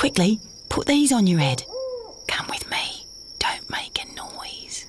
Quickly, put these on your head. Come with me. Don't make a noise.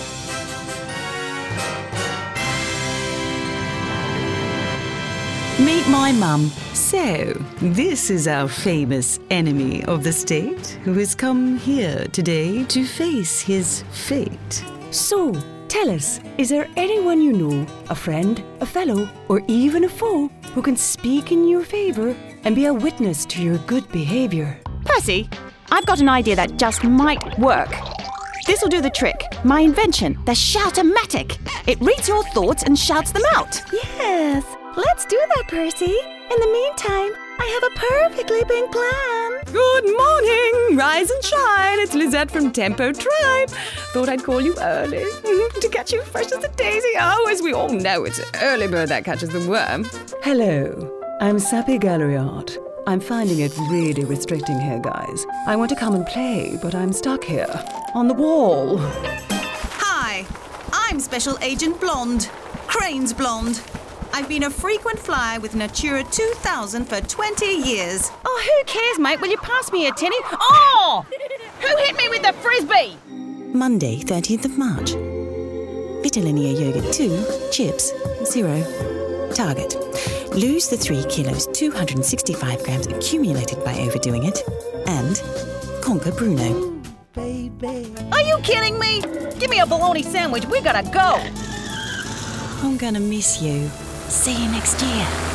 Meet my mum. So, this is our famous enemy of the state who has come here today to face his fate. So, tell us, is there anyone you know, a friend, a fellow, or even a foe, who can speak in your favour and be a witness to your good behaviour? Percy, I've got an idea that just might work. This'll do the trick. My invention, the Shout-O-Matic. It reads your thoughts and shouts them out. Yes, let's do that, Percy. In the meantime, I have a perfectly big plan. Good morning! Rise and shine! It's Lizette from Tempo Tribe. Thought I'd call you early to catch you fresh as a daisy. Oh, as we all know, it's an early bird that catches the worm. Hello, I'm Sappy Gallery-Art. I'm finding it really restricting here, guys. I want to come and play, but I'm stuck here, on the wall. Hi, I'm Special Agent Blonde, Crane's Blonde. I've been a frequent flyer with Natura 2000 for 20 years. Oh, who cares, mate? Will you pass me a tinny? Oh! Who hit me with the frisbee? Monday, 30th of March. Vitalinea Yogurt 2, chips, 0. Target. Lose the 3 kilos, 265 grams accumulated by overdoing it. And conquer Bruno. Are you kidding me? Give me a bologna sandwich. We gotta go. I'm gonna miss you. See you next year.